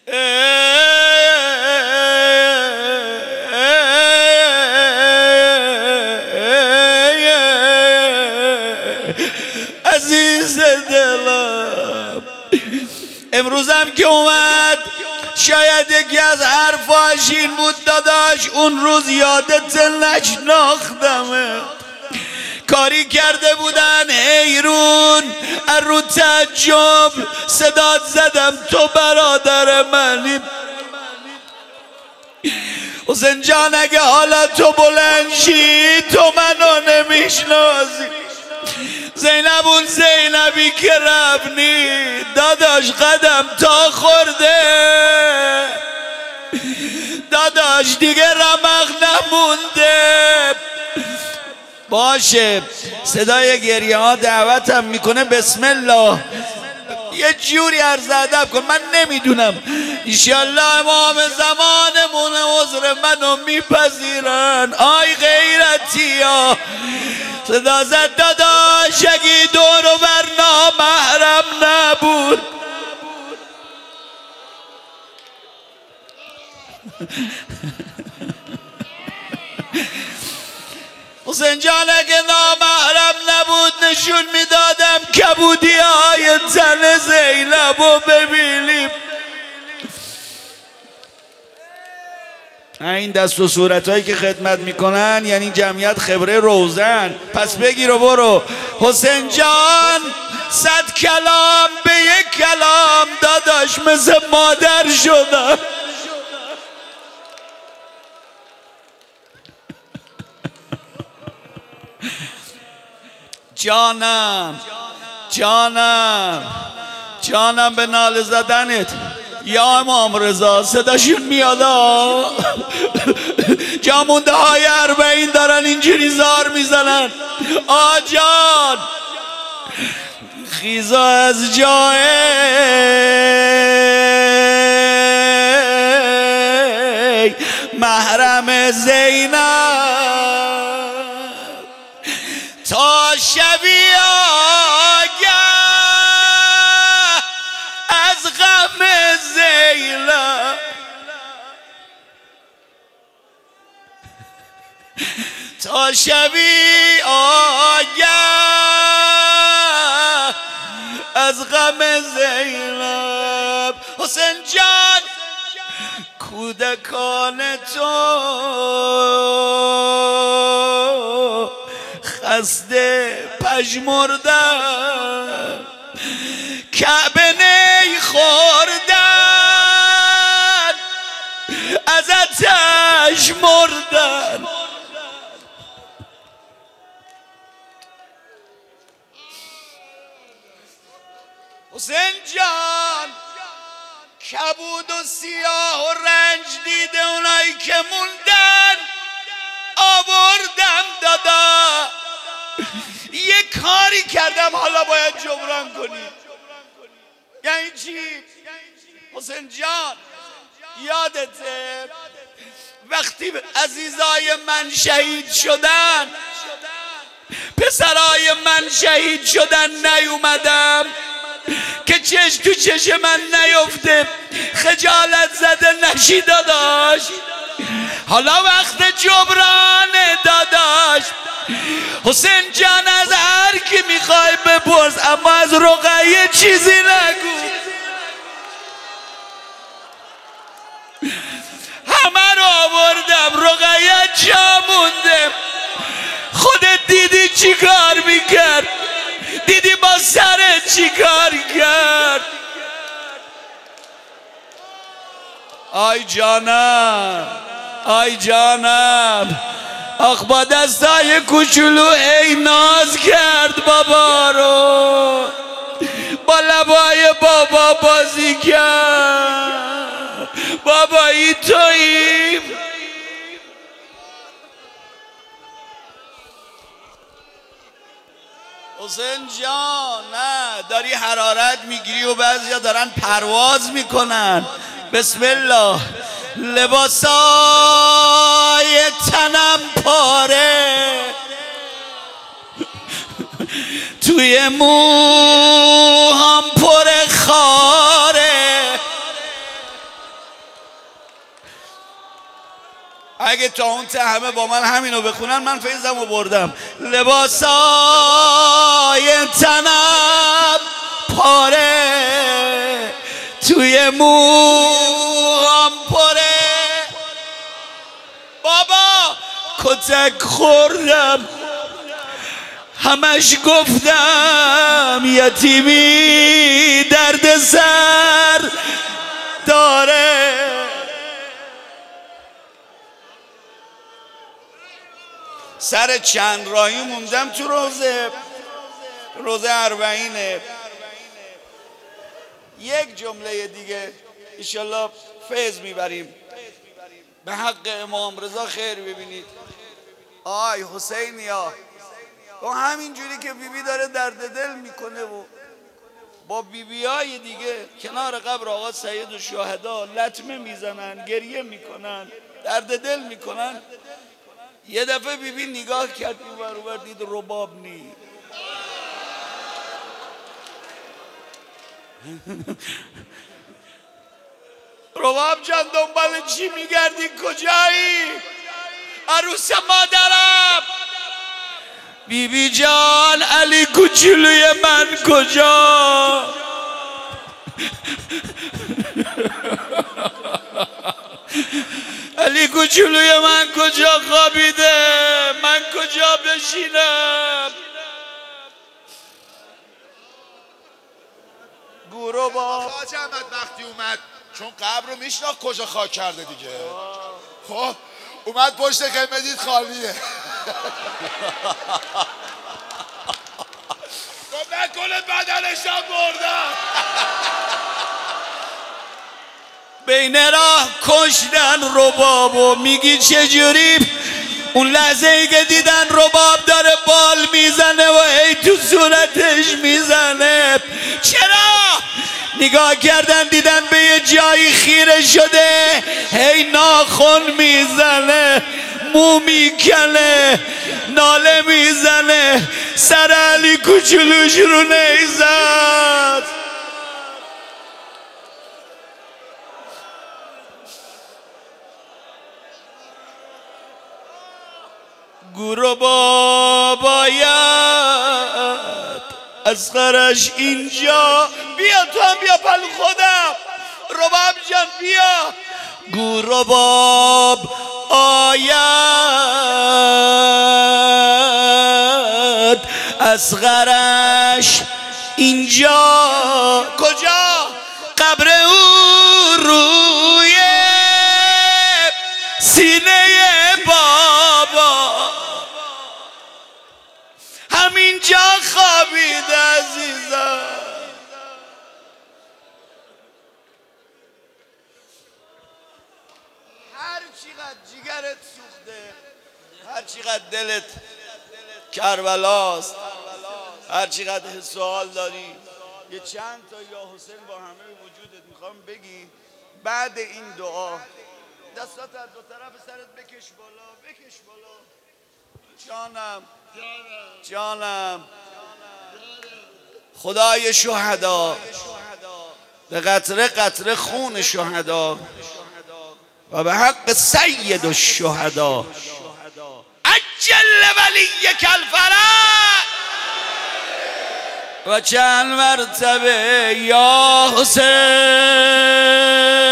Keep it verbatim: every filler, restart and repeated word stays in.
عزیز دلم امروزم که اومد شاید یکی از حرفاش این بود داداش اون روز یادت نشناختمه، کاری کرده بودن حیرون رو تعجب صدات زدم تو برادر منی. حسین جان اگه حالا تو بلند شی تو منو نمیشناسی، زینب اون زینبی که رفنی داداش قدم تا خورده، داداش دیگه رمق نمونده. باشه صدای گریه ها دعوتم میکنه، بسم الله یه جوری عرض ادب کن، من نمیدونم انشالله امام زمانمون عذر منو میپذیرن. آی غیرتی ها صدا زد داداش اگه دور و بر نامحرم نبود حسین جان اگه نامحرم نبود نشون میدادم کبودی های تن زینب و ببینیم. این دست و صورت هایی که خدمت میکنن یعنی جمعیت خبره روزن، پس بگیر و برو. حسین جان صد کلام به یک کلام داداش مثل مادر شدم. جانم جانم جانم به ناله زدنت یا امام رضا صداشون میاد جامونده های اربعین دارن اینجوری زار میزنن. آجان خیزا از جای محرم زینب تا شبی آگه از غم زینب، تا شبی آگه از غم زینب. حسین جان کودکان تو خسته پژمردن کعبه نی خوردن از آتش مردن. حسین جان کبود و سیاه و رنج دیده اونایی که موندن آوردم دادا، یه کاری کردم حالا باید جبران کنی. یعنی چی؟ حسین جان یادته وقتی عزیزای من شهید شدن، پسرای من شهید شدن نیومدم که چش تو چش من نیفته، خجالت زده نشی داداش. حالا وقت جبران داداش. حسین جان از هر کی میخوای بپرس اما از رقیه چیزی نگو، همه رو آوردم رقیه جا مونده. خودت دیدی چی کار میکرد، دیدی با سرت چی کار کرد. آی جانم آی جانم آخ با دستای کوچولو ای ناز کرد بابا رو، با لبای بابا بازی کرد. بابایی تویی حسین جان، نه داری حرارت میگیری و بعضیا دارن پرواز میکنن. بسم الله لباسای تنم پاره توی موهام پر خاره اگه تا اون ته همه با من همینو بخونن من فیضم رو بردم. لباسای تنم پاره، توی موام پره، بابا کتک خوردم همش گفتم یتیمی درد سر داره. سر چند راهی موندم تو روزه روزه اربعینه. یک جمله دیگه انشالله فیض میبریم به حق امام رضا خیر ببینید. آی حسینیا و همینجوری که بیبی داره درد دل میکنه و با بیبی های دیگه کنار قبر آقا سید و شهدا لطمه میزنن، گریه میکنن، درد دل میکنن. یه دفعه بیبی نگاه کرد اینور اونور دید رباب نی. رباب جان دنبال چی میگردی؟ کجایی؟ عروس مادرم. بیبی جان علی کوچولوی من کجا؟ علی کوچولوی من کجا خوابیده؟ من کجا بشینم؟ گورو با حاج احمد وقتی اومد چون قبر رو میشناخت کجا خاک کرده دیگه، خب اومد پشت خیمه دید خالیه. گفت نکنه بدنشم بردم. بین راه کشتن ربابو. میگی چجوری؟ اون لحظه ای که دیدن رباب داره بال میزنه و ای تو صورتش میزنه. چرا؟ نگاه کردن دیدن به یه جایی خیره شده هی ناخن میزنه، مو میکنه، ناله میزنه. سر علی کوچولوش رو نیزد. گورو باید اصغرش اینجا. بیا تو هم بیا پلو خودم. رباب جان بیا. گورو باب آید اصغرش اینجا. کجا؟ قبر او روی سینه بابا، همینجا خوابیده عزیزم. هر چقدر جیگرت سوخته، هر چقدر دلت کربلاست، هر چقدر حس و حال داری، یه چند تا یا حسین با همه وجودت میخوام بگی. بعد این دعا دستات از دو طرف سرت بکش بالا، بکش بالا. جانم جانم خدای شهدا، به قطره قطره خون شهدا و به حق سید الشهدا عجل ولیک الفرج و چند مرتبه یا حسین.